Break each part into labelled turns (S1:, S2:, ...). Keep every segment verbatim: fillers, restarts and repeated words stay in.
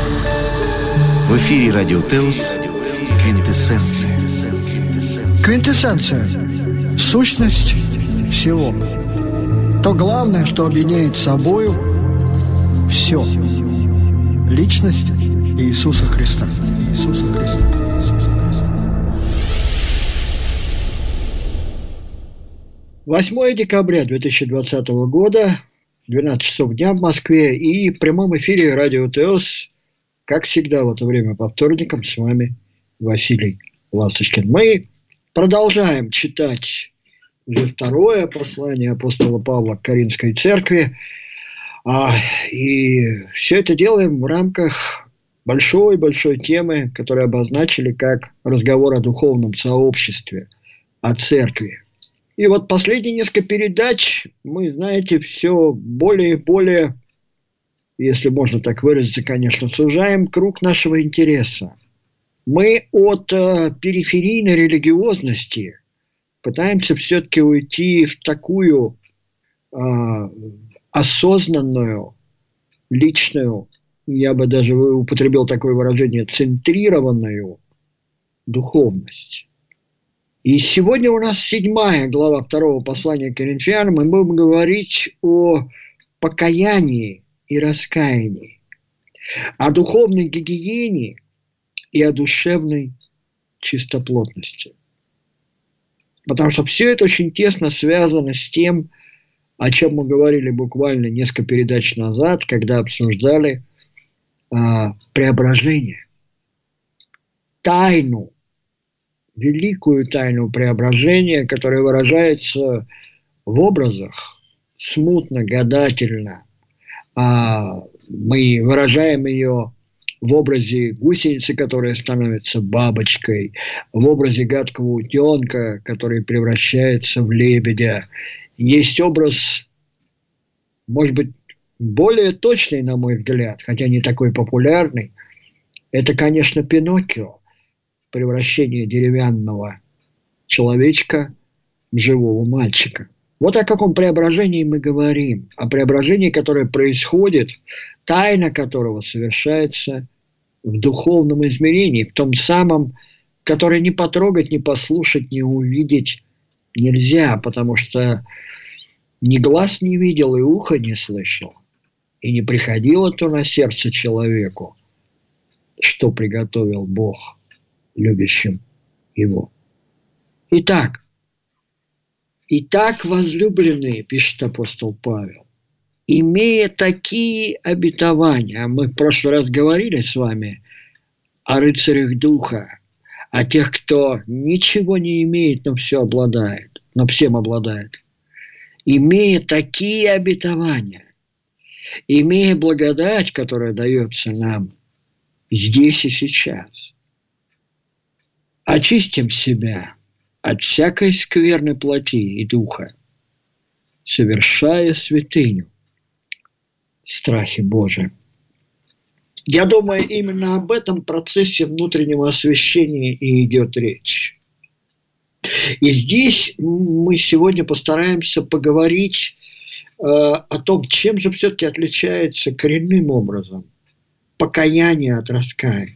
S1: В эфире Радио Теос «Квинтэссенция».
S2: Квинтэссенция – сущность всего. То главное, что объединяет собою все. Личность Иисуса Христа. Иисуса Христа. Иисуса Христа. восьмое декабря две тысячи двадцатого года, двенадцать часов дня в Москве, и в прямом эфире Радио Теос, как всегда в это время по вторникам, с вами Василий Ласточкин. Мы продолжаем читать уже второе послание апостола Павла к Коринфской церкви. А, и все это делаем в рамках большой-большой темы, которую обозначили как разговор о духовном сообществе, о церкви. И вот последние несколько передач мы, знаете, все более и более, если можно так выразиться, конечно, сужаем круг нашего интереса. Мы от э, периферийной религиозности пытаемся все-таки уйти в такую э, осознанную, личную, я бы даже употребил такое выражение, центрированную духовность. И сегодня у нас седьмая глава второго послания к Коринфянам, и мы будем говорить о покаянии и раскаянии, о духовной гигиене и о душевной чистоплотности. Потому что все это очень тесно связано с тем, о чем мы говорили буквально несколько передач назад, когда обсуждали а, преображение. Тайну, великую тайну преображения, которая выражается в образах, смутно, гадательно. А, мы выражаем ее в образе гусеницы, которая становится бабочкой, в образе гадкого утенка, который превращается в лебедя. Есть образ, может быть, более точный, на мой взгляд, хотя не такой популярный. Это, конечно, Пиноккио, превращение деревянного человечка в живого мальчика. Вот о каком преображении мы говорим. О преображении, которое происходит, тайна которого совершается в духовном измерении, в том самом, которое не потрогать, не послушать, не увидеть нельзя, потому что ни глаз не видел, и ухо не слышал, и не приходило то на сердце человеку, что приготовил Бог любящим его. Итак, «Итак, возлюбленные, – пишет апостол Павел, – имея такие обетования», а мы в прошлый раз говорили с вами о рыцарях духа, о тех, кто ничего не имеет, но все обладает, но всем обладает, имея такие обетования, имея благодать, которая дается нам здесь и сейчас, очистим себя от всякой скверной плоти и духа, совершая святыню в страхе Божием. Я думаю, именно об этом процессе внутреннего освящения и идет речь. И здесь мы сегодня постараемся поговорить э, о том, чем же все-таки отличается коренным образом покаяние от раскаяния.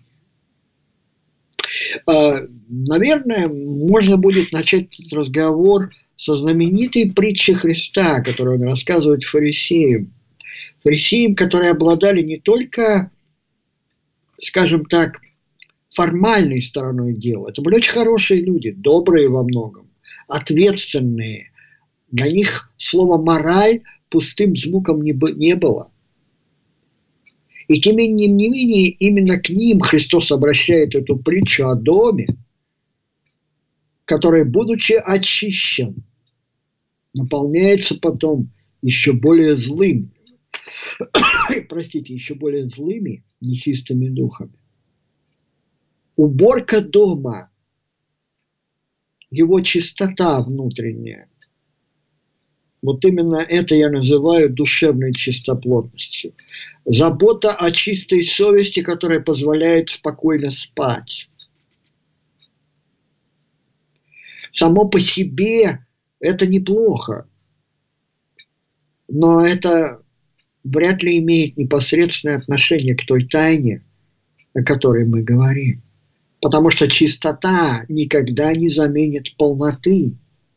S2: Наверное, можно будет начать этот разговор со знаменитой притчи Христа, которую он рассказывает фарисеям. Фарисеям, которые обладали не только, скажем так, формальной стороной дела. Это были очень хорошие люди, добрые во многом, ответственные. Для них слово «мораль» пустым звуком не было. И тем не менее, именно к ним Христос обращает эту притчу о доме, который, будучи очищен, наполняется потом еще более злым, простите, еще более злыми, нечистыми духами. Уборка дома, его чистота внутренняя, вот именно это я называю душевной чистоплотностью. Забота о чистой совести, которая позволяет спокойно спать. Само по себе это неплохо, но это вряд ли имеет непосредственное отношение к той тайне, о которой мы говорим. Потому что чистота никогда не заменит полноты.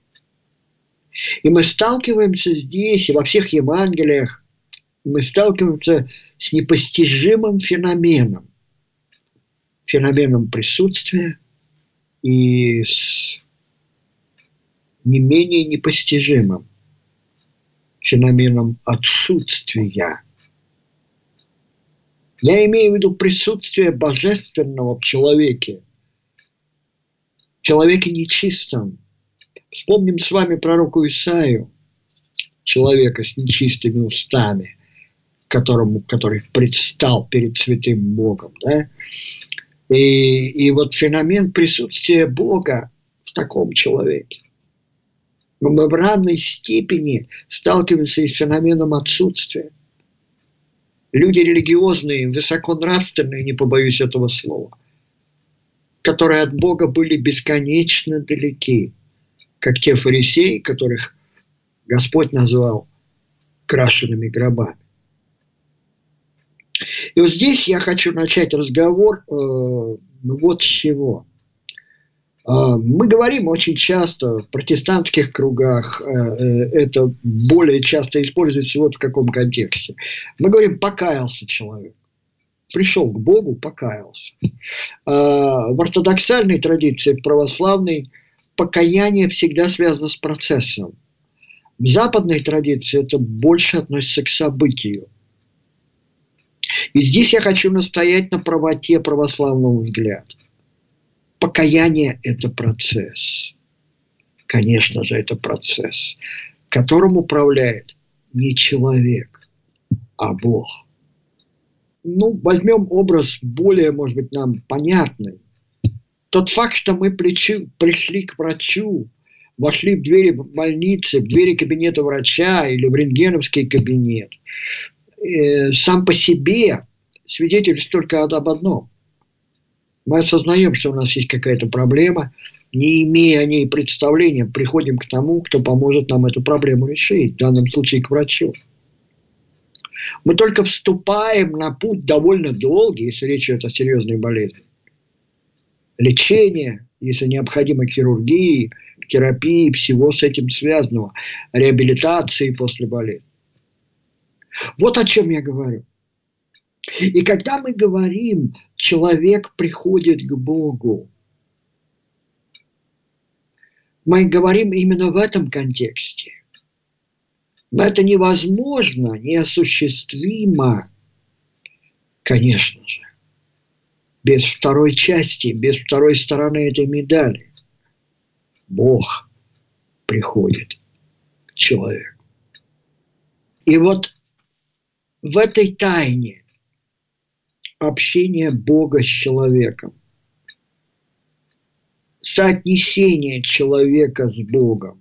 S2: И мы сталкиваемся здесь, и во всех Евангелиях, мы сталкиваемся с непостижимым феноменом. Феноменом присутствия и с не менее непостижимым феноменом отсутствия. Я имею в виду присутствие божественного в человеке, в человеке нечистом. Вспомним с вами пророку Исаию, человека с нечистыми устами, которому, который предстал перед святым Богом. Да? И, и вот феномен присутствия Бога в таком человеке. Но мы в равной степени сталкиваемся и с феноменом отсутствия. Люди религиозные, высоконравственные, не побоюсь этого слова, которые от Бога были бесконечно далеки, как те фарисеи, которых Господь назвал крашенными гробами. И вот здесь я хочу начать разговор э, вот с чего. Э, мы говорим очень часто в протестантских кругах, э, э, это более часто используется вот в каком контексте. Мы говорим, покаялся человек. Пришел к Богу, покаялся. Э, в ортодоксальной традиции, в православной, покаяние всегда связано с процессом. В западной традиции это больше относится к событию. И здесь я хочу настоять на правоте православного взгляда. Покаяние – это процесс. Конечно же, это процесс, которым управляет не человек, а Бог. Ну, возьмем образ более, может быть, нам понятный. Тот факт, что мы пришли к врачу, вошли в двери больницы, в двери кабинета врача или в рентгеновский кабинет, сам по себе свидетельствует только об одном. Мы осознаем, что у нас есть какая-то проблема, не имея о ней представления, приходим к тому, кто поможет нам эту проблему решить, в данном случае к врачу. Мы только вступаем на путь довольно долгий, если речь идет о серьезной болезни. Лечение, если необходимо хирургии, терапии, всего с этим связанного, реабилитации после болезни. Вот о чем я говорю. И когда мы говорим, человек приходит к Богу, мы говорим именно в этом контексте. Но это невозможно, неосуществимо, конечно же, без второй части, без второй стороны этой медали. Бог приходит к человеку. И вот в этой тайне общения Бога с человеком, соотнесение человека с Богом,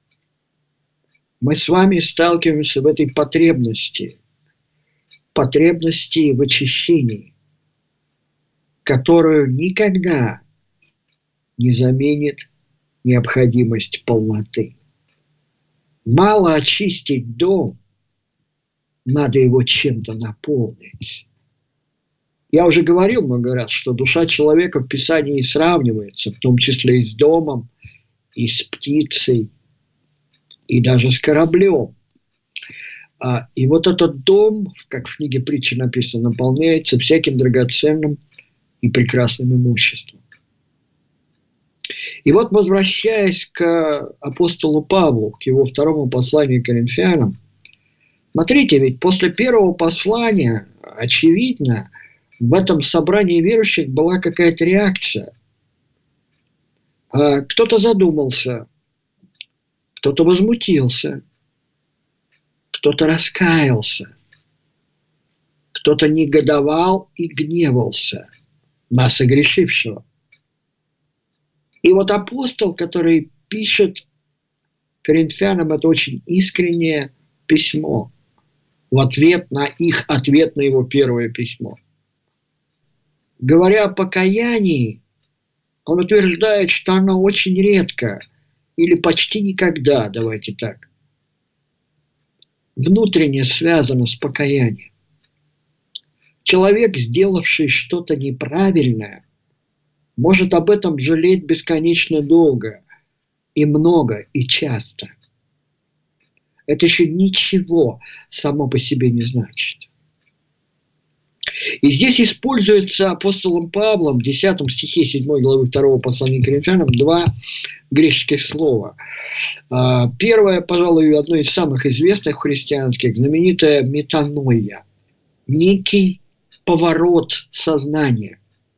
S2: мы с вами сталкиваемся в этой потребности, потребности в очищении, которую никогда не заменит необходимость полноты. Мало очистить дом, надо его чем-то наполнить. Я уже говорил много раз, что душа человека в Писании сравнивается, в том числе и с домом, и с птицей, и даже с кораблем. А, и вот этот дом, как в книге притчи написано, наполняется всяким драгоценным и прекрасным имуществом. И вот, возвращаясь к апостолу Павлу, к его второму посланию к Коринфянам, смотрите, ведь после первого послания, очевидно, в этом собрании верующих была какая-то реакция. Кто-то задумался, кто-то возмутился, кто-то раскаялся, кто-то негодовал и гневался на согрешившего. И вот апостол, который пишет коринфянам это очень искреннее письмо в ответ на их ответ на его первое письмо. Говоря о покаянии, он утверждает, что оно очень редко или почти никогда, давайте так, внутренне связано с покаянием. Человек, сделавший что-то неправильное, может об этом жалеть бесконечно долго, и много, и часто. Это еще ничего само по себе не значит. И здесь используется апостолом Павлом в десятом стихе седьмой главы второго послания к Коринфянам два греческих слова. Первое, пожалуй, одно из самых известных христианских, знаменитое метаноия. Некий поворот сознания.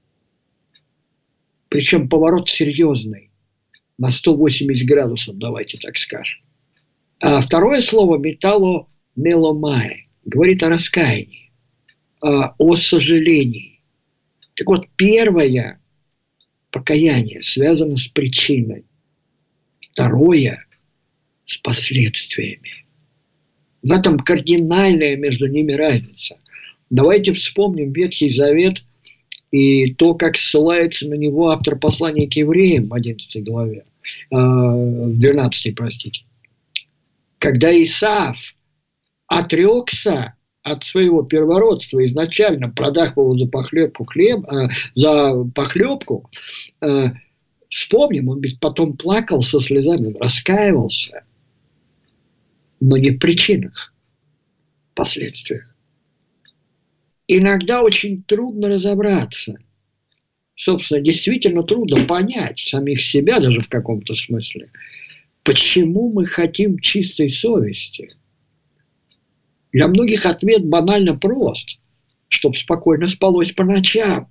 S2: Причем поворот серьезный, на сто восемьдесят градусов, давайте так скажем. А второе слово металломеломai говорит о раскаянии, о сожалении. Так вот, первое покаяние связано с причиной, второе с последствиями. В этом кардинальная между ними разница. Давайте вспомним Ветхий Завет и то, как ссылается на него автор послания к евреям в одиннадцатой главе, э, в двенадцатой, простите. Когда Исав отрекся от своего первородства, изначально продав его за похлебку, хлеб, э, за похлебку, э, вспомним, он потом плакал со слезами, он раскаивался, но не в причинах, в последствиях. Иногда очень трудно разобраться. Собственно, действительно трудно понять самих себя, даже в каком-то смысле, почему мы хотим чистой совести. Для многих ответ банально прост, чтобы спокойно спалось по ночам.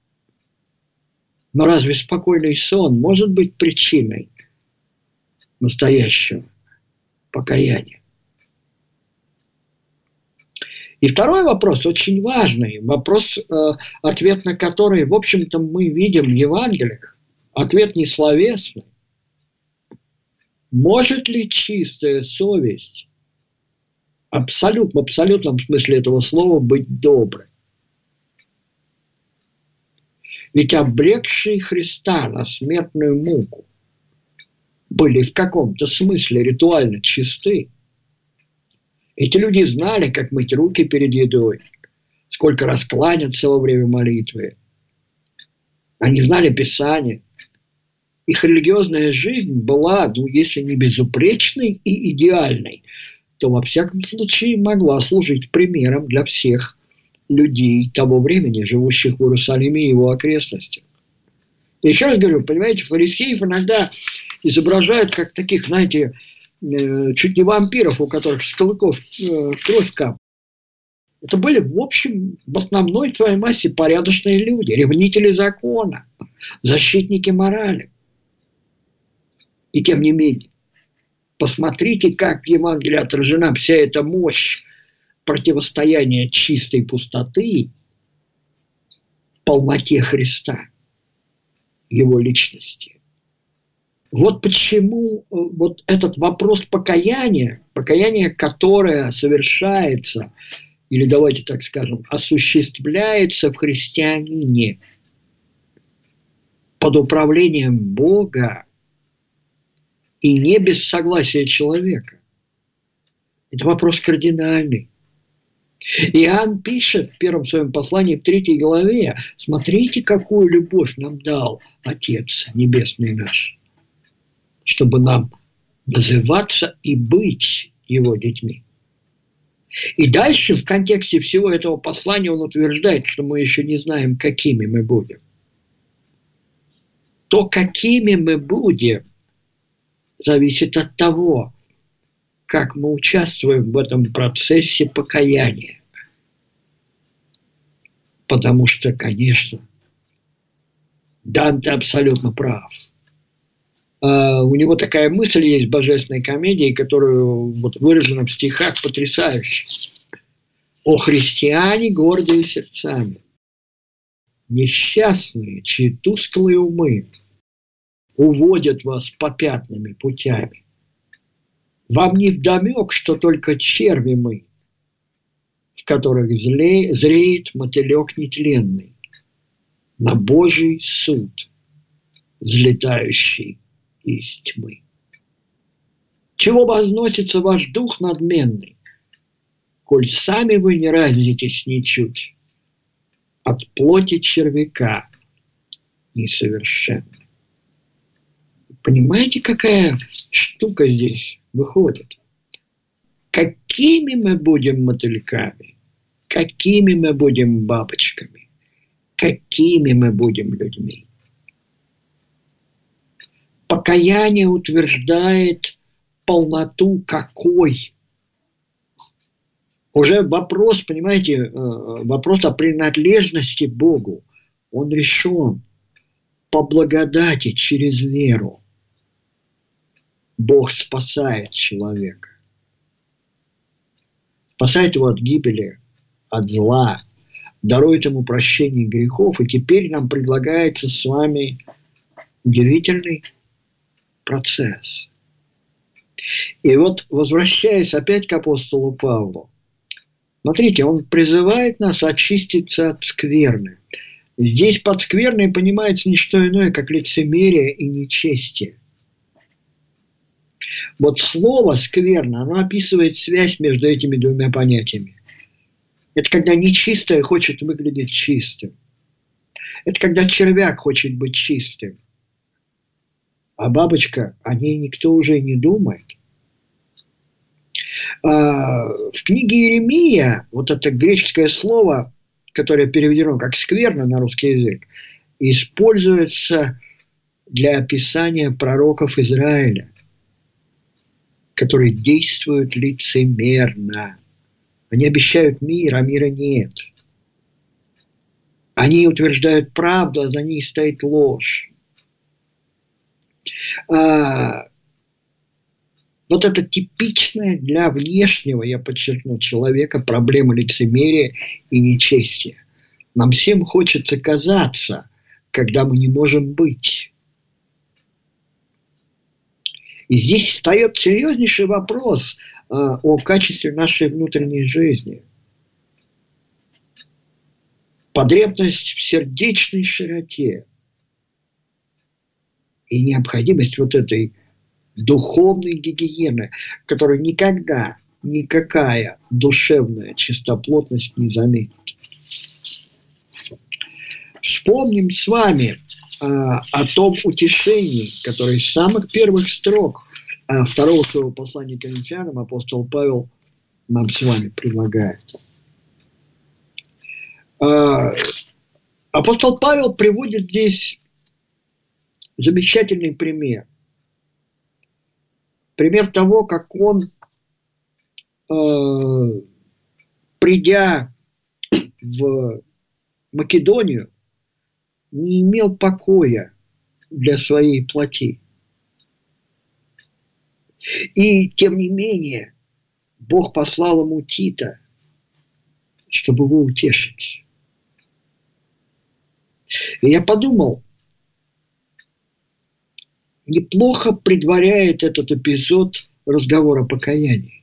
S2: Но разве спокойный сон может быть причиной настоящего покаяния? И второй вопрос, очень важный, вопрос, э, ответ на который, в общем-то, мы видим в Евангелиях, ответ не словесный. Может ли чистая совесть абсолютно, в абсолютном смысле этого слова быть доброй? Ведь обрекшие Христа на смертную муку были в каком-то смысле ритуально чисты. Эти люди знали, как мыть руки перед едой, сколько раз кланяться во время молитвы. Они знали Писание. Их религиозная жизнь была, ну, если не безупречной и идеальной, то во всяком случае могла служить примером для всех людей того времени, живущих в Иерусалиме и его окрестностях. И еще раз говорю, понимаете, фарисеев иногда изображают как таких, знаете, чуть не вампиров, у которых с клыков кровь капает. Это были, в общем, в основной своей массе порядочные люди, ревнители закона, защитники морали. И тем не менее, посмотрите, как в Евангелии отражена вся эта мощь противостояния чистой пустоты полноте Христа, его личности. Вот почему вот этот вопрос покаяния, покаяние, которое совершается, или давайте так скажем, осуществляется в христианине под управлением Бога и не без согласия человека. Это вопрос кардинальный. Иоанн пишет в первом своем послании в третьей главе: смотрите, какую любовь нам дал Отец Небесный наш, чтобы нам называться и быть его детьми. И дальше в контексте всего этого послания он утверждает, что мы еще не знаем, какими мы будем. То, какими мы будем, зависит от того, как мы участвуем в этом процессе покаяния. Потому что, конечно, Данте абсолютно прав. Uh, у него такая мысль есть в божественной комедии, которую вот выражена в стихах потрясающе. «О христиане, гордые сердцами, несчастные, чьи тусклые умы уводят вас попятными путями. Вам не вдомек, что только черви мы, в которых зле, зреет мотылек нетленный, на Божий суд, взлетающий из тьмы. Чего возносится ваш дух надменный, коль сами вы не разлитесь ничуть, от плоти червяка несовершенны. Понимаете, какая штука здесь выходит? Какими мы будем мотыльками, какими мы будем бабочками, какими мы будем людьми. Покаяние утверждает полноту какой. Уже вопрос, понимаете, вопрос о принадлежности Богу, он решен по благодати через веру. Бог спасает человека. Спасает его от гибели, от зла, дарует ему прощение грехов. И теперь нам предлагается с вами удивительный процесс. И вот, возвращаясь опять к апостолу Павлу, смотрите, он призывает нас очиститься от скверны. Здесь под скверной понимается не что иное, как лицемерие и нечестие. Вот слово «скверно», оно описывает связь между этими двумя понятиями. Это когда нечистое хочет выглядеть чистым. Это когда червяк хочет быть чистым. А бабочка, о ней никто уже не думает. А, в книге Иеремия, вот это греческое слово, которое переведено как «скверно» на русский язык, используется для описания пророков Израиля, которые действуют лицемерно. Они обещают мир, а мира нет. Они утверждают правду, а за ней стоит ложь. А, вот это типичная для внешнего, я подчеркну, человека проблема лицемерия и нечестия. Нам всем хочется казаться, когда мы не можем быть. И здесь встает серьезнейший вопрос э, о качестве нашей внутренней жизни. Потребность в сердечной широте и необходимость вот этой духовной гигиены, которую никогда никакая душевная чистоплотность не заменит. Вспомним с вами а, о том утешении, которое с самых первых строк а, второго своего послания к Коринфянам апостол Павел нам с вами предлагает. А, апостол Павел приводит здесь замечательный пример. Пример того, как он, э, придя в Македонию, не имел покоя для своей плоти. И тем не менее, Бог послал ему Тита, чтобы его утешить. И я подумал, неплохо предваряет этот эпизод разговора о покаянии.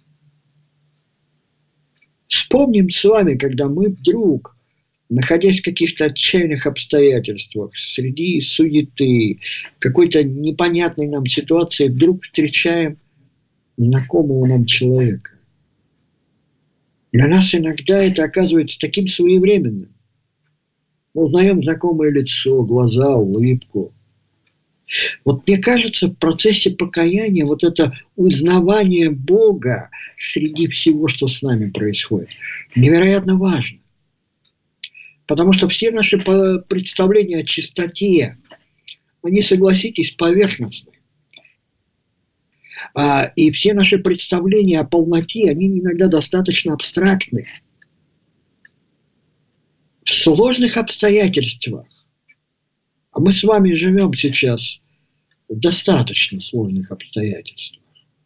S2: Вспомним с вами, когда мы вдруг, находясь в каких-то отчаянных обстоятельствах, среди суеты, какой-то непонятной нам ситуации, вдруг встречаем знакомого нам человека. Для нас иногда это оказывается таким своевременным. Мы узнаем знакомое лицо, глаза, улыбку. Вот мне кажется, в процессе покаяния вот это узнавание Бога среди всего, что с нами происходит, невероятно важно. Потому что все наши представления о чистоте, они, согласитесь, поверхностны. А, и все наши представления о полноте, они иногда достаточно абстрактны. В сложных обстоятельствах, а мы с вами живем сейчас в достаточно сложных обстоятельствах,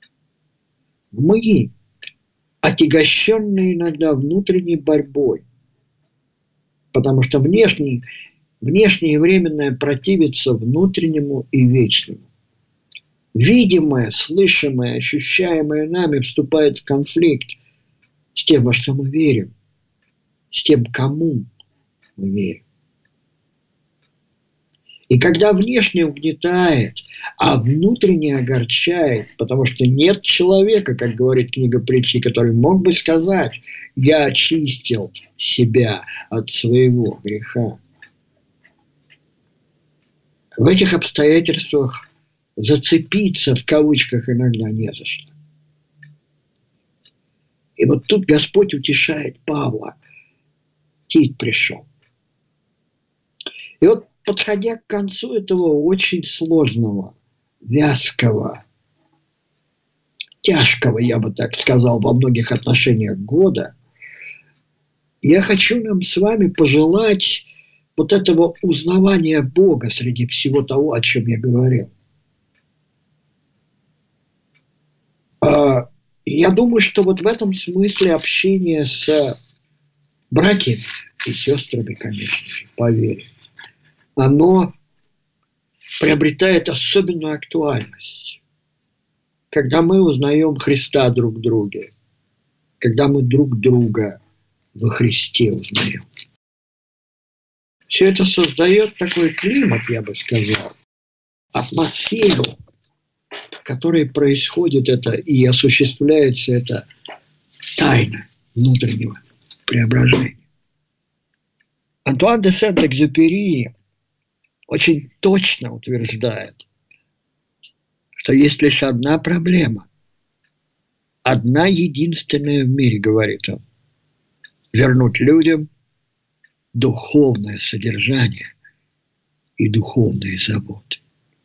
S2: мы, отягощенные иногда внутренней борьбой, потому что внешний, внешнее и временное противится внутреннему и вечному. Видимое, слышимое, ощущаемое нами вступает в конфликт с тем, во что мы верим, с тем, кому мы верим. И когда внешне угнетает, а внутренне огорчает, потому что нет человека, как говорит книга притчи, который мог бы сказать: я очистил себя от своего греха. В этих обстоятельствах зацепиться в кавычках иногда не за что. И вот тут Господь утешает Павла. Тит пришел. И вот, подходя к концу этого очень сложного, вязкого, тяжкого, я бы так сказал, во многих отношениях года, я хочу нам с вами пожелать вот этого узнавания Бога среди всего того, о чем я говорил. Я думаю, что вот в этом смысле общение с братьями и сестрами, конечно же, поверь, оно приобретает особенную актуальность, когда мы узнаем Христа друг в друге, когда мы друг друга во Христе узнаем. Все это создает такой климат, я бы сказал, атмосферу, в которой происходит это и осуществляется это тайна внутреннего преображения. Антуан де Сент-Экзюпери очень точно утверждает, что есть лишь одна проблема, одна единственная в мире, говорит он: вернуть людям духовное содержание и духовные заботы.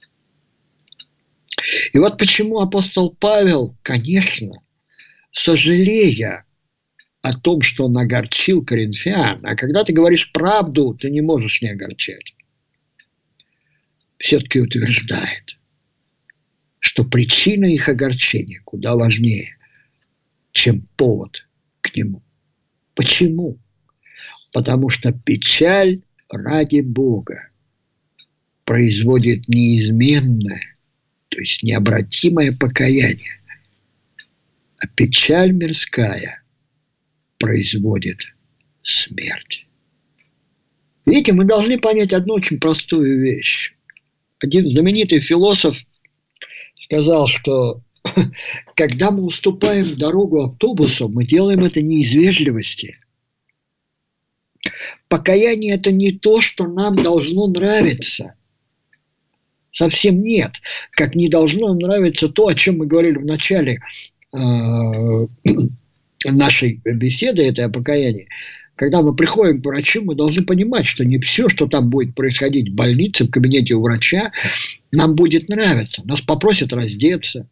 S2: И вот почему апостол Павел, конечно, сожалея о том, что он огорчил коринфян, а когда ты говоришь правду, ты не можешь не огорчать, все-таки утверждает, что причина их огорчения куда важнее, чем повод к нему. Почему? Потому что печаль ради Бога производит неизменное, то есть необратимое покаяние, а печаль мирская производит смерть. Видите, мы должны понять одну очень простую вещь. Один знаменитый философ сказал, что когда мы уступаем дорогу автобусу, мы делаем это не из вежливости. Покаяние – это не то, что нам должно нравиться. Совсем нет. Как не должно нравиться то, о чем мы говорили в начале э, нашей беседы, это о покаянии. Когда мы приходим к врачу, мы должны понимать, что не все, что там будет происходить в больнице, в кабинете у врача, нам будет нравиться. Нас попросят раздеться,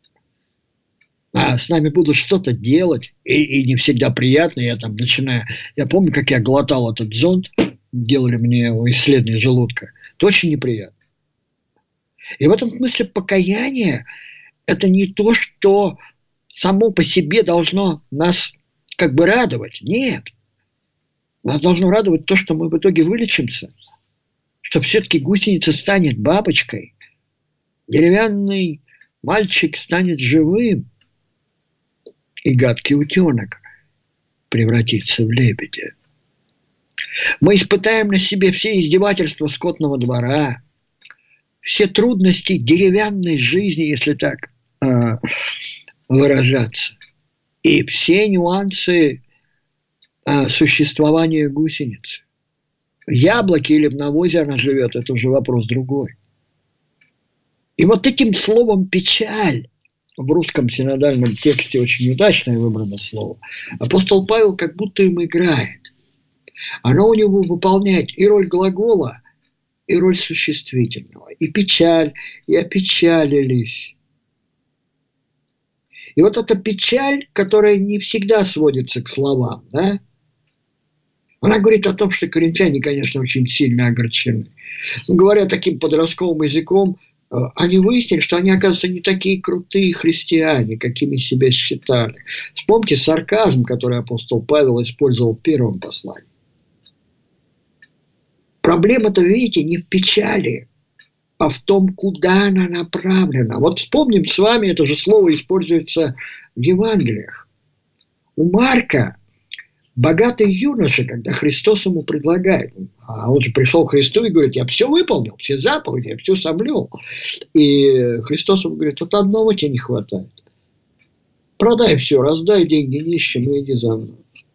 S2: а с нами будут что-то делать, и, и не всегда приятно. Я там начинаю... Я помню, как я глотал этот зонд, делали мне исследование желудка. Это очень неприятно. И в этом смысле покаяние – это не то, что само по себе должно нас как бы радовать. Нет. Нас должно радовать то, что мы в итоге вылечимся, что все-таки гусеница станет бабочкой, деревянный мальчик станет живым, и гадкий утенок превратится в лебедя. Мы испытаем на себе все издевательства скотного двора, все трудности деревянной жизни, если так э, выражаться, и все нюансы э, существования гусеницы. В яблоке или в навозе она живет, это уже вопрос другой. И вот этим словом «печаль» в русском синодальном тексте очень удачное выбрано слово. Апостол Павел как будто им играет. Оно у него выполняет и роль глагола, и роль существительного. И печаль, и опечалились. И вот эта печаль, которая не всегда сводится к словам, да? Она говорит о том, что коринфяне, конечно, очень сильно огорчены. Но, говоря таким подростковым языком, они выяснили, что они, оказывается, не такие крутые христиане, какими себя считали. Вспомните сарказм, который апостол Павел использовал в первом послании. Проблема-то, видите, не в печали, а в том, куда она направлена. Вот вспомним с вами, это же слово используется в Евангелиях. У Марка Богатый юноша, когда Христос ему предлагает, а он же пришел к Христу и говорит: я все выполнил, все заповеди, я все соблюл. И Христос ему говорит: вот одного тебе не хватает. Продай все, раздай деньги нищим и иди за мной.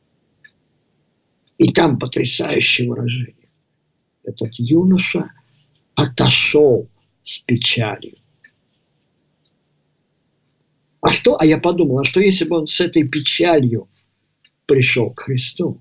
S2: И там потрясающее выражение. Этот юноша отошел с печалью. А что? А я подумал, а что если бы он с этой печалью пришел к Христу?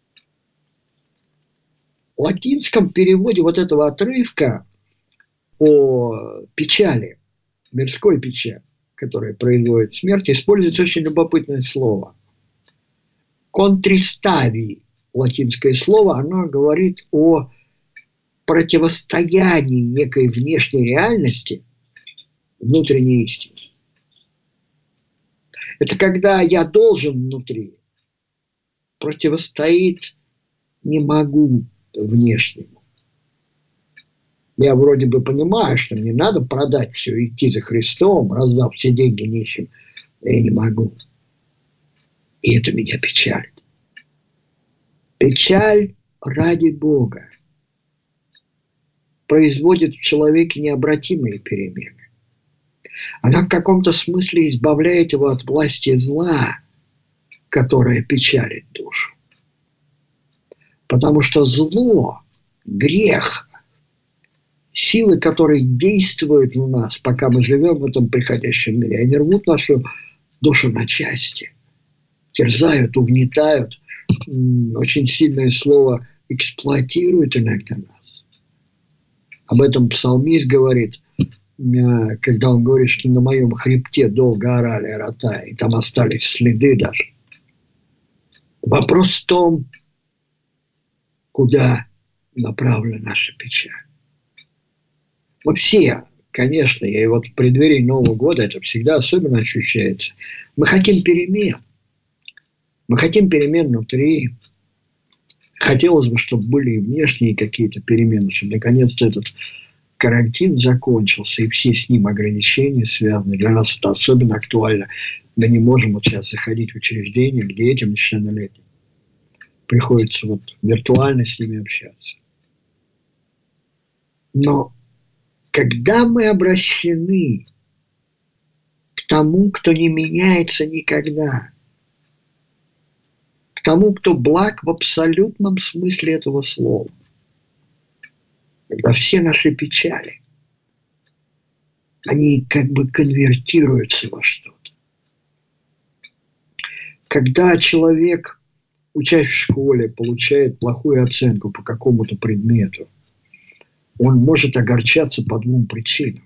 S2: В латинском переводе вот этого отрывка о печали, мирской печали, которая производит смерть, используется очень любопытное слово. Контристави, латинское слово, оно говорит о противостоянии некой внешней реальности внутренней истине. Это когда я должен внутри, противостоит не могу внешнему. Я вроде бы понимаю, что мне надо продать все, идти за Христом, раздав все деньги нищим. Я не могу. И это меня печалит. Печаль ради Бога производит в человеке необратимые перемены. Она в каком-то смысле избавляет его от власти зла, которое печалит душу. Потому что зло, грех, силы, которые действуют в нас, пока мы живем в этом приходящем мире, они рвут нашу душу на части, терзают, угнетают. Очень сильное слово эксплуатируют иногда нас. Об этом псалмист говорит, когда он говорит, что на моем хребте долго орали рота, и там остались следы даже. Вопрос в том, куда направлена наша печаль. Мы все, конечно, и вот в преддверии Нового года это всегда особенно ощущается. Мы хотим перемен. Мы хотим перемен внутри. Хотелось бы, чтобы были и внешние какие-то перемены, чтобы наконец-то этот карантин закончился, и все с ним ограничения связаны. Для нас это особенно актуально. Мы не можем вот сейчас заходить в учреждения, где детям несовершеннолетним приходится вот виртуально с ними общаться. Но когда мы обращены к тому, кто не меняется никогда, к тому, кто благ в абсолютном смысле этого слова, когда все наши печали, они как бы конвертируются во что-то. Когда человек, учась в школе, получает плохую оценку по какому-то предмету, он может огорчаться по двум причинам.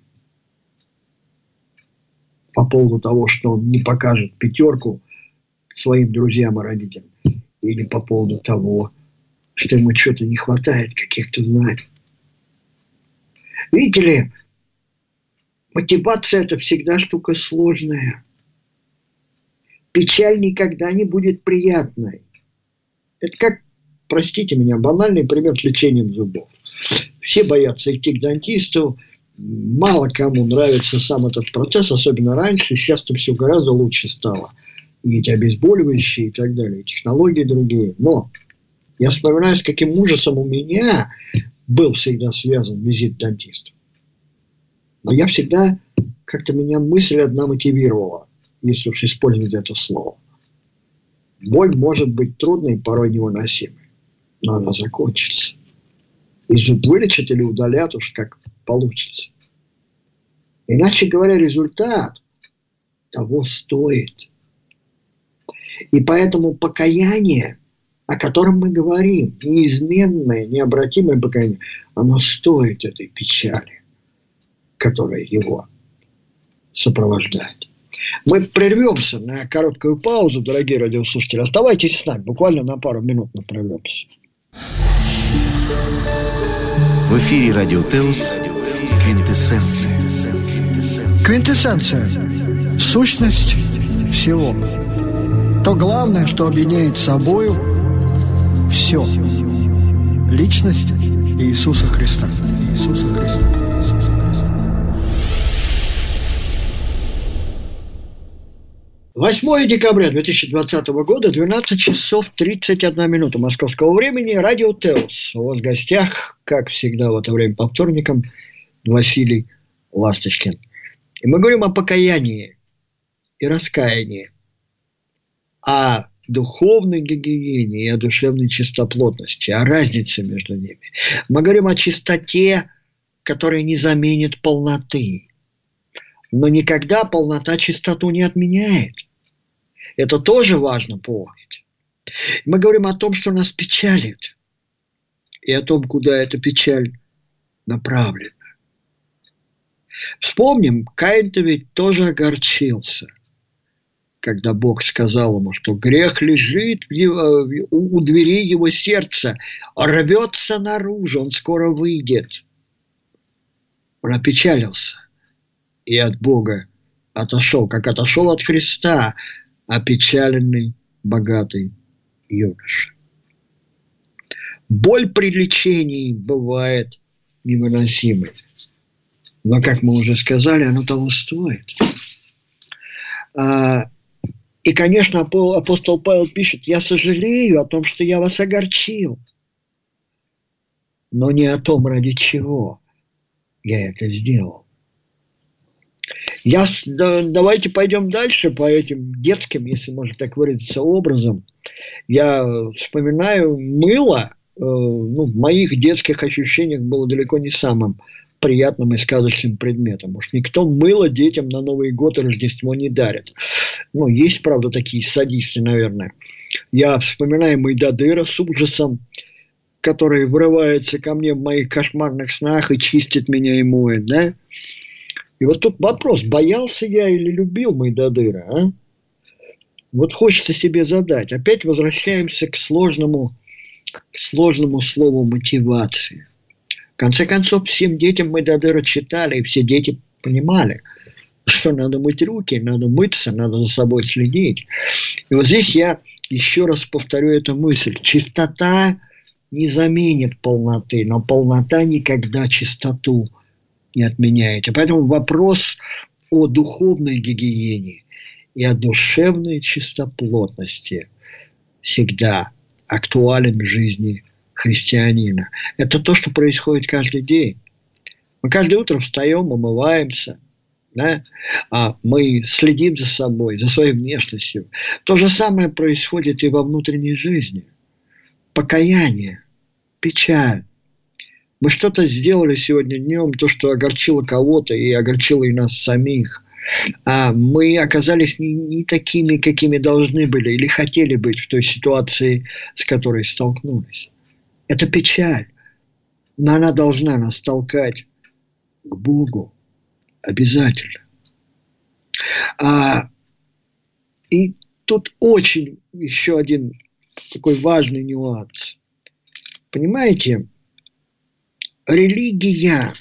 S2: По поводу того, что он не покажет пятерку своим друзьям и родителям, или по поводу того, что ему что-то не хватает, каких-то знаний. Видите ли, мотивация – это всегда штука сложная. Печаль никогда не будет приятной. Это как, простите меня, банальный пример с лечением зубов. Все боятся идти к дантисту, мало кому нравится сам этот процесс, особенно раньше, сейчас-то все гораздо лучше стало. И эти обезболивающие и так далее, и технологии другие. Но я вспоминаю, с каким ужасом у меня был всегда связан визит к дантисту. Но я всегда, как-то меня мысль одна мотивировала, если уж использовать это слово. Боль может быть трудной, порой невыносимой, но она закончится. И зуб вылечат или удалят, уж как получится. Иначе говоря, результат того стоит. И поэтому покаяние, о котором мы говорим, неизменное, необратимое покаяние, оно стоит этой печали, которая его сопровождает. Мы прервемся на короткую паузу, дорогие радиослушатели. Оставайтесь с нами, буквально на пару минут мы прервемся.
S1: В эфире Радио Теос «Квинтэссенция».
S3: Квинтэссенция – сущность всего. То главное, что объединяет собою все. Личность Иисуса Христа. Иисуса Христа.
S2: восьмое декабря две тысячи двадцатого года, двенадцать часов тридцать одна минута московского времени, радио Теос. У вас в гостях, как всегда в это время по вторникам, Василий Ласточкин. И мы говорим о покаянии и раскаянии, о духовной гигиене и о душевной чистоплотности, о разнице между ними. Мы говорим о чистоте, которая не заменит полноты. Но никогда полнота чистоту не отменяет. Это тоже важно помнить. Мы говорим о том, что нас печалит, и о том, куда эта печаль направлена. Вспомним, Каин-то ведь тоже огорчился, когда Бог сказал ему, что грех лежит в его, у двери его сердца, рвется наружу, он скоро выйдет. Он опечалился и от Бога отошел, как отошел от Христа опечаленный богатый юноша. Боль при лечении бывает невыносимой, но, как мы уже сказали, оно того стоит. И, конечно, апостол Павел пишет: «Я сожалею о том, что я вас огорчил, но не о том, ради чего я это сделал». Я, да, давайте пойдем дальше по этим детским, если можно так выразиться, образом. Я вспоминаю мыло, э, ну, в моих детских ощущениях было далеко не самым приятным и сказочным предметом. Уж никто мыло детям на Новый год и Рождество не дарит. Ну, есть, правда, такие садисты, наверное. Я вспоминаю Мойдодыра с ужасом, который врывается ко мне в моих кошмарных снах и чистит меня и моет, да? И вот тут вопрос, боялся я или любил Мойдодыра, а? Вот хочется себе задать. Опять возвращаемся к сложному, к сложному слову мотивации. В конце концов, всем детям Мойдодыра читали, и все дети понимали, что надо мыть руки, надо мыться, надо за собой следить. И вот здесь я еще раз повторю эту мысль. Чистота не заменит полноты, но полнота никогда чистоту не отменяет. И поэтому вопрос о духовной гигиене и о душевной чистоплотности всегда актуален в жизни христианина. Это то, что происходит каждый день. Мы каждое утро встаем, умываемся, да? А мы следим за собой, за своей внешностью. То же самое происходит и во внутренней жизни. Покаяние, печаль. Мы что-то сделали сегодня днем, то, что огорчило кого-то и огорчило и нас самих. А мы оказались не, не такими, какими должны были или хотели быть в той ситуации, с которой столкнулись. Это печаль, но она должна нас толкать к Богу обязательно. А, и тут очень еще один такой важный нюанс. Понимаете, религия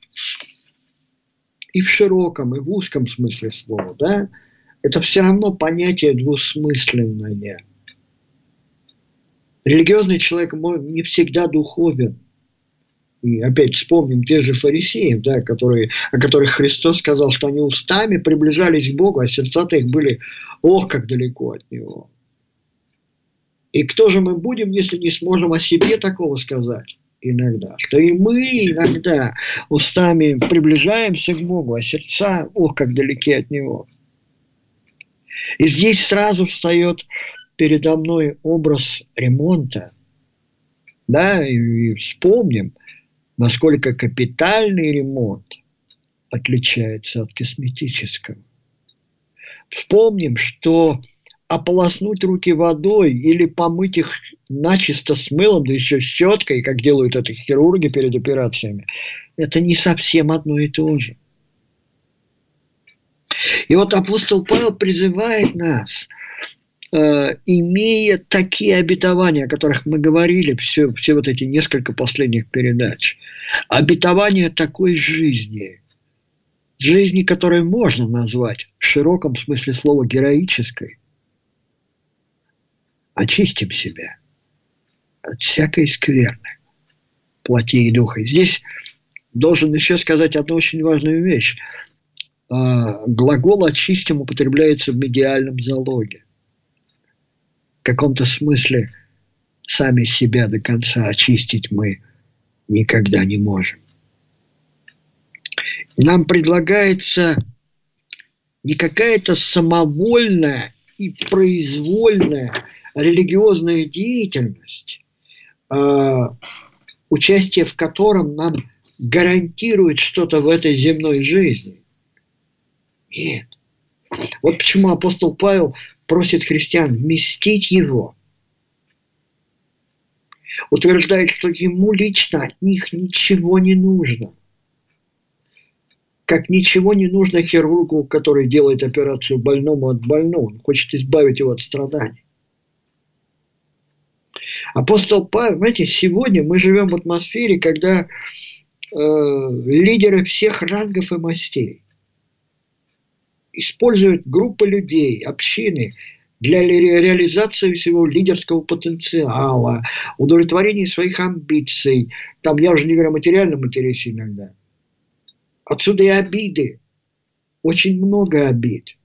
S2: и в широком, и в узком смысле слова, да, это все равно понятие двусмысленное. Религиозный человек не всегда духовен. И опять вспомним тех же фарисеев, да, которые, о которых Христос сказал, что они устами приближались к Богу, а сердца-то их были, ох, как далеко от Него. И кто же мы будем, если не сможем о себе такого сказать иногда? Что и мы иногда устами приближаемся к Богу, а сердца, ох, как далеки от Него. И здесь сразу встает передо мной образ ремонта. Да, и вспомним, насколько капитальный ремонт отличается от косметического. Вспомним, что ополоснуть руки водой или помыть их начисто с мылом, да еще щеткой, как делают это хирурги перед операциями, это не совсем одно и то же. И вот апостол Павел призывает нас, э, имея такие обетования, о которых мы говорили все, все вот эти несколько последних передач, обетования такой жизни, жизни, которую можно назвать в широком смысле слова героической, очистим себя от всякой скверны, плоти и духа. И здесь должен еще сказать одну очень важную вещь. глагол «очистим» употребляется в медиальном залоге. В каком-то смысле сами себя до конца очистить мы никогда не можем. Нам предлагается не какая-то самовольная и произвольная религиозная деятельность, а участие в котором нам гарантирует что-то в этой земной жизни. Нет. Вот почему апостол Павел просит христиан вместить его. Утверждает, что ему лично от них ничего не нужно. Как ничего не нужно хирургу, который делает операцию больному от больного. Он хочет избавить его от страданий. Апостол Павел, знаете, сегодня мы живем в атмосфере, когда э, лидеры всех рангов и мастей используют группы людей, общины для реализации своего лидерского потенциала, удовлетворения своих амбиций. Там я уже не говорю о материальном интересе иногда. Отсюда и обиды. Очень много обид.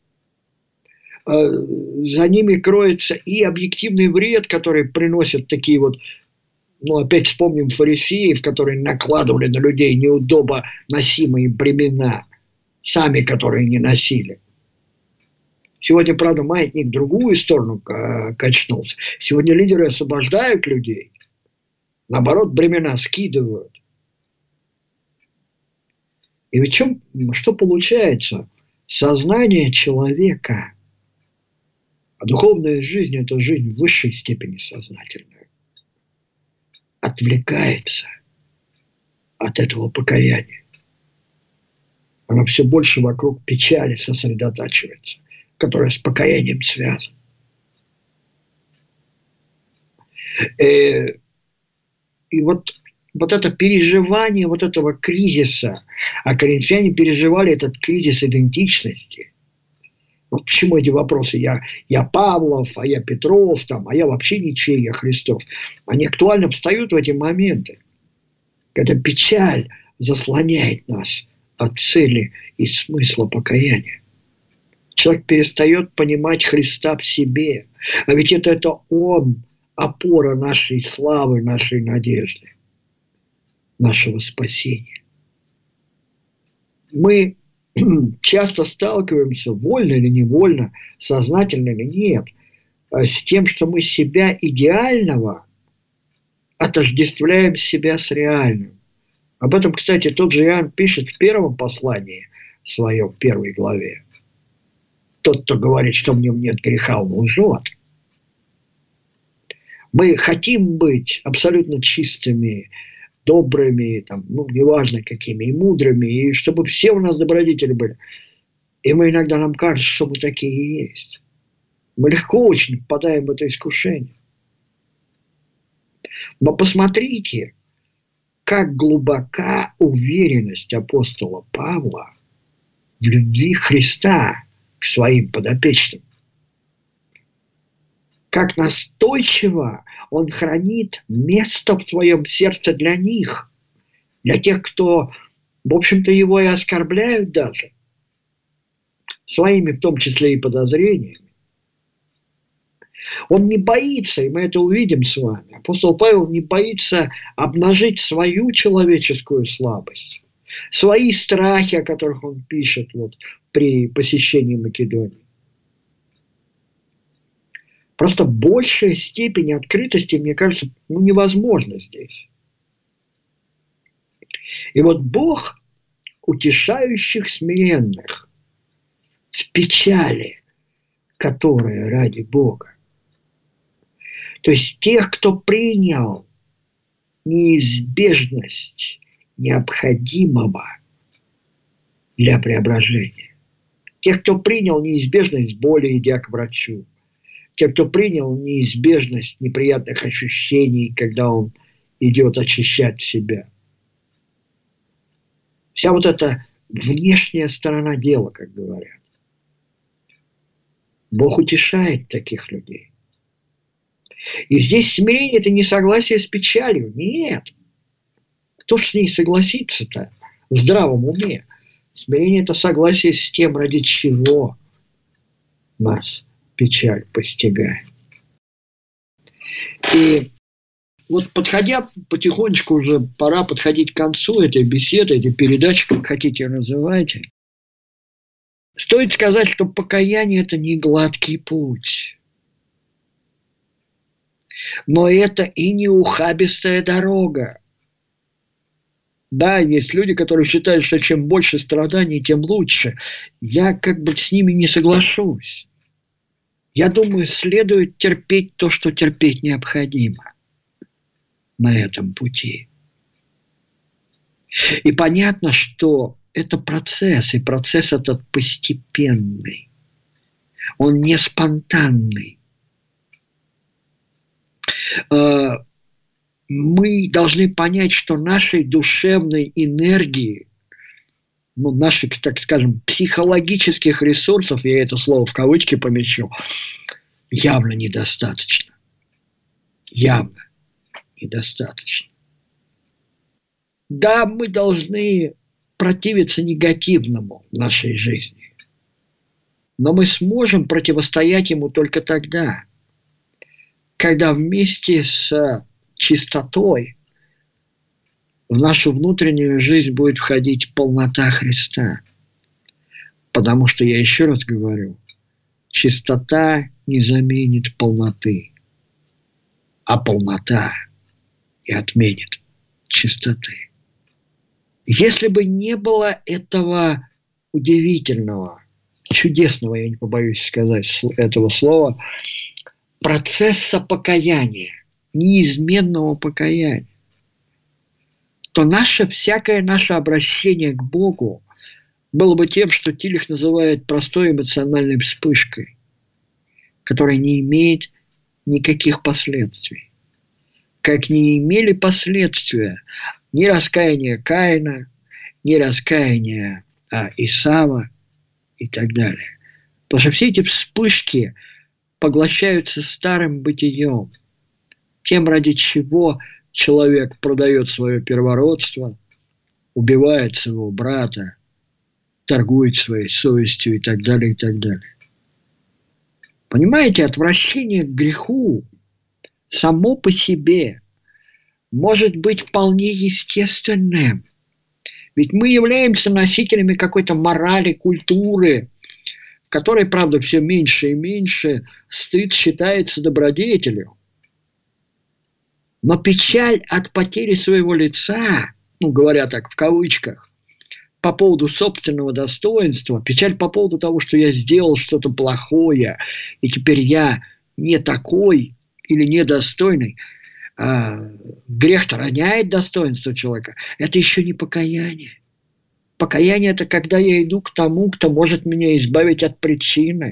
S2: За ними кроется и объективный вред, который приносят такие вот, ну опять вспомним фарисеев, которые накладывали на людей неудобно носимые бремена, сами которые не носили. Сегодня, правда, маятник в другую сторону качнулся. Сегодня лидеры освобождают людей, наоборот, бремена скидывают. И ведь чем, что получается? Сознание человека, а духовная жизнь – это жизнь в высшей степени сознательная, отвлекается от этого покаяния. Она все больше вокруг печали сосредотачивается, которая с покаянием связана. И, и вот, вот это переживание вот этого кризиса, а коринфяне переживали этот кризис идентичности. Вот почему эти вопросы, я, я Павлов, а я Петров, там, а я вообще ничей, я Христов, они актуально встают в эти моменты. Эта печаль заслоняет нас от цели и смысла покаяния. Человек перестает понимать Христа в себе. А ведь это, это Он, опора нашей славы, нашей надежды, нашего спасения. Мы часто сталкиваемся, вольно или невольно, сознательно или нет, с тем, что мы себя идеального отождествляем себя с реальным. Об этом, кстати, тот же Иоанн пишет в первом послании своем, в первой главе. Тот, кто говорит, что в нем нет греха, он лжет. Мы хотим быть абсолютно чистыми, добрыми, там, ну, неважно какими, и мудрыми, и чтобы все у нас добродетели были. И мы иногда нам кажется, что мы такие и есть. Мы легко очень впадаем в это искушение. Но посмотрите, как глубока уверенность апостола Павла в любви Христа к своим подопечным. Как настойчиво он хранит место в своем сердце для них, для тех, кто, в общем-то, его и оскорбляют даже, своими, в том числе, и подозрениями. Он не боится, и мы это увидим с вами, апостол Павел не боится обнажить свою человеческую слабость, свои страхи, о которых он пишет вот, при посещении Македонии. Просто большая степень открытости, мне кажется, ну, невозможна здесь. И вот Бог утешающих смиренных с печали, которая ради Бога. То есть тех, кто принял неизбежность необходимого для преображения. Тех, кто принял неизбежность боли, идя к врачу. Те, кто принял неизбежность неприятных ощущений, когда он идет очищать себя. Вся вот эта внешняя сторона дела, как говорят. Бог утешает таких людей. И здесь смирение – это не согласие с печалью. Нет. Кто ж с ней согласится-то в здравом уме? Смирение – это согласие с тем, ради чего нас печаль постигает. И вот подходя потихонечку, уже пора подходить к концу этой беседы, этой передачи, как хотите ее называйте, стоит сказать, что покаяние – это не гладкий путь. Но это и не ухабистая дорога. Да, есть люди, которые считают, что чем больше страданий, тем лучше. Я как бы с ними не соглашусь. Я думаю, следует терпеть то, что терпеть необходимо на этом пути. И понятно, что это процесс, и процесс этот постепенный. Он не спонтанный. Мы должны понять, что нашей душевной энергии, ну, наших, так скажем, психологических ресурсов, я это слово в кавычки помечу, явно недостаточно. Явно недостаточно. Да, мы должны противиться негативному в нашей жизни, но мы сможем противостоять ему только тогда, когда вместе с чистотой в нашу внутреннюю жизнь будет входить полнота Христа. Потому что, я еще раз говорю, чистота не заменит полноты, а полнота и отменит чистоты. Если бы не было этого удивительного, чудесного, я не побоюсь сказать этого слова, процесса покаяния, неизменного покаяния, то наше, всякое наше обращение к Богу было бы тем, что Тилих называет простой эмоциональной вспышкой, которая не имеет никаких последствий. Как не имели последствия ни раскаяния Каина, ни раскаяния а, Исава и так далее. Потому что все эти вспышки поглощаются старым бытием, тем, ради чего человек продает свое первородство, убивает своего брата, торгует своей совестью и так далее, и так далее. Понимаете, отвращение к греху само по себе может быть вполне естественным. Ведь мы являемся носителями какой-то морали, культуры, в которой, правда, все меньше и меньше стыд считается добродетелью. Но печаль от потери своего лица, ну, говоря так в кавычках, по поводу собственного достоинства, печаль по поводу того, что я сделал что-то плохое, и теперь я не такой или недостойный, а грех-то роняет достоинство человека, это еще не покаяние. Покаяние – это когда я иду к тому, кто может меня избавить от причины.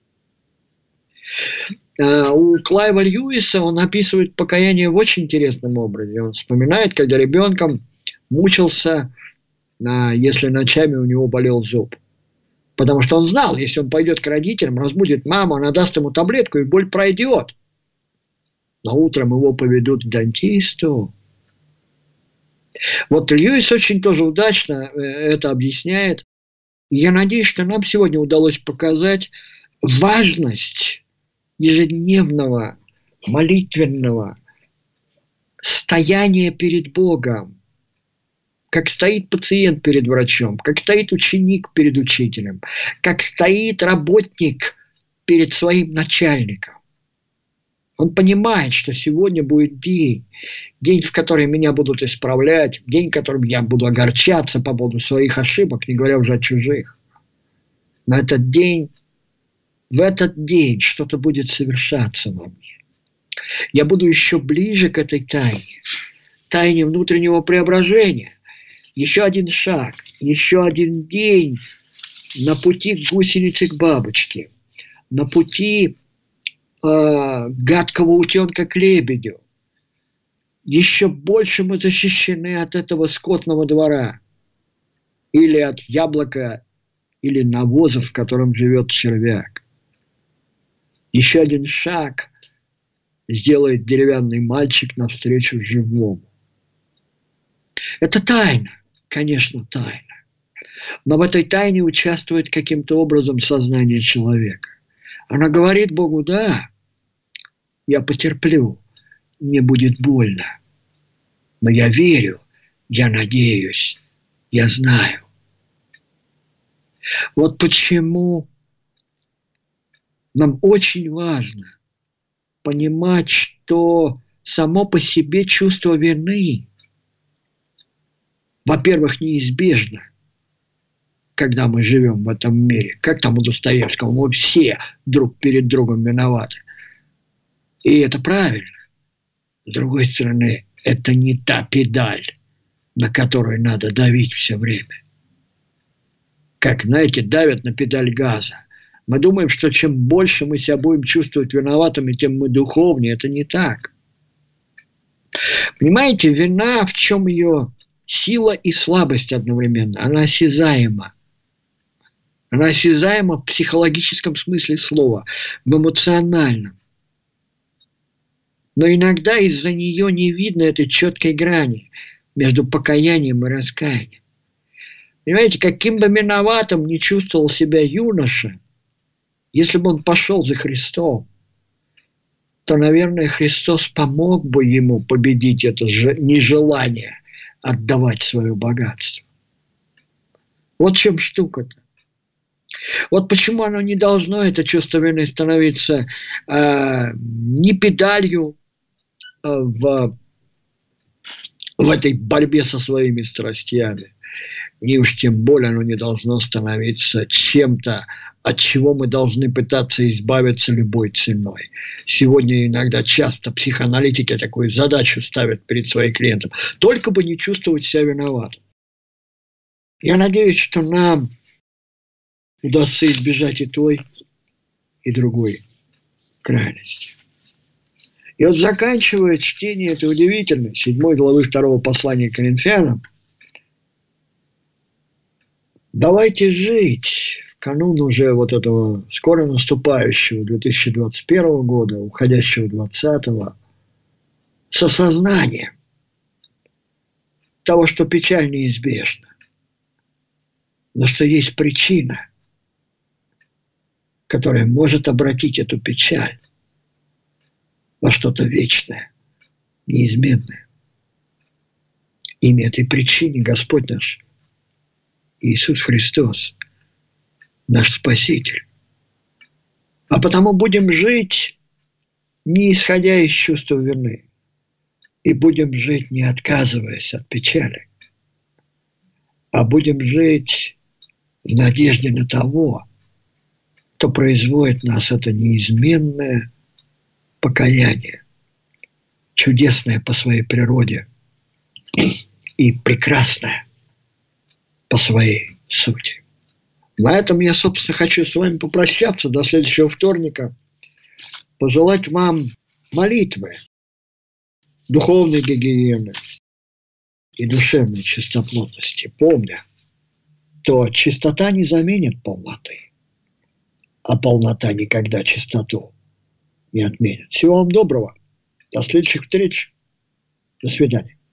S2: У Клайва Льюиса он описывает покаяние в очень интересном образе. Он вспоминает, когда ребенком мучился, если ночами у него болел зуб. Потому что он знал, если он пойдет к родителям, разбудит маму, она даст ему таблетку, и боль пройдет. Но утром его поведут к дантисту. Вот Льюис очень тоже удачно это объясняет. И я надеюсь, что нам сегодня удалось показать важность ежедневного молитвенного стояния перед Богом. Как стоит пациент перед врачом, как стоит ученик перед учителем, как стоит работник перед своим начальником. Он понимает, что сегодня будет день, день, в который меня будут исправлять, день, в котором я буду огорчаться по поводу своих ошибок, не говоря уже о чужих. Но этот день, в этот день что-то будет совершаться во мне. Я буду еще ближе к этой тайне, тайне внутреннего преображения. Еще один шаг, еще один день на пути к гусенице, к бабочке, на пути э, гадкого утенка к лебедю. Еще больше мы защищены от этого скотного двора или от яблока или навоза, в котором живет червяк. Еще один шаг сделает деревянный мальчик навстречу живому. Это тайна, конечно, тайна. Но в этой тайне участвует каким-то образом сознание человека. Она говорит Богу: да, я потерплю, мне будет больно, но я верю, я надеюсь, я знаю. Вот почему нам очень важно понимать, что само по себе чувство вины, во-первых, неизбежно, когда мы живем в этом мире. Как там у Достоевского: мы все друг перед другом виноваты. И это правильно. С другой стороны, это не та педаль, на которую надо давить все время. Как, знаете, давят на педаль газа. Мы думаем, что чем больше мы себя будем чувствовать виноватыми, тем мы духовнее. Это не так. Понимаете, вина, в чем ее сила и слабость одновременно? Она осязаема. Она осязаема в психологическом смысле слова, в эмоциональном. Но иногда из-за нее не видно этой четкой грани между покаянием и раскаянием. Понимаете, каким бы виноватым ни чувствовал себя юноша, если бы он пошел за Христом, то, наверное, Христос помог бы ему победить это же нежелание отдавать свое богатство. Вот в чем штука-то. Вот почему оно не должно, это чувство вины, становиться э, не педалью э, в, в этой борьбе со своими страстями, ни уж тем более оно не должно становиться чем-то, от чего мы должны пытаться избавиться любой ценой. Сегодня иногда часто психоаналитики такую задачу ставят перед своим клиентом: только бы не чувствовать себя виноватым. Я надеюсь, что нам удастся избежать и той, и другой крайности. И вот, заканчивая чтение этой удивительной седьмой главы второго послания к Коринфянам, давайте жить в канун уже вот этого скоро наступающего две тысячи двадцать первого года, уходящего двадцатого, с осознанием того, что печаль неизбежна, но что есть причина, которая может обратить эту печаль во что-то вечное, неизменное. Имя этой причины Господь наш Иисус Христос, наш Спаситель. А потому будем жить, не исходя из чувства вины, и будем жить, не отказываясь от печали, а будем жить в надежде на того, кто производит в нас это неизменное покаяние, чудесное по своей природе и прекрасное по своей сути. На этом я, собственно, хочу с вами попрощаться до следующего вторника, пожелать вам молитвы, духовной гигиены и душевной чистоплотности, помня, то чистота не заменит полноты, а полнота никогда чистоту не отменит. Всего вам доброго. До следующих встреч. До свидания.